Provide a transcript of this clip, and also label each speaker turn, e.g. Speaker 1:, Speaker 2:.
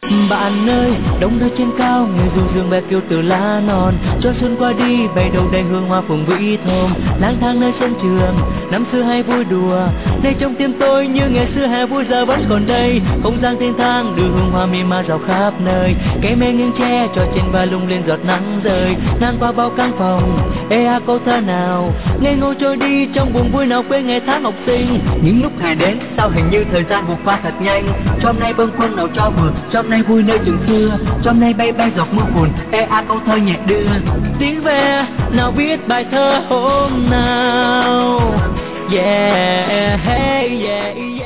Speaker 1: Bạn ơi, đông nơi trên cao, người du dương bé kêu từ lá non. Cho xuân qua đi, bay đầu đầy hương hoa phường vĩ thơm. Lang thang nơi sân trường, năm xưa hay vui đùa. Nay trong tim tôi như ngày xưa hè vui giờ vẫn còn đây. Không gian thiên thang đưa hương hoa mì ma rào khắp nơi. Cây me nghiêng tre cho trên vai lung lên giọt nắng rơi. Ngang qua bao căn phòng, ê a câu thơ nào ngây ngô trôi đi trong buồn vui nào quên ngày tháng học sinh. Những lúc hè đến sao hình như thời gian vụt qua thật nhanh. Trong nay bâng khuâng nào cho vừa, trong nay vui nơi trường xưa, trong nay bay bay giọt mưa buồn, ê a câu thơ nhẹ đưa. Tiếng ve nào viết bài thơ hôm nào, yeah, hey, yeah, yeah.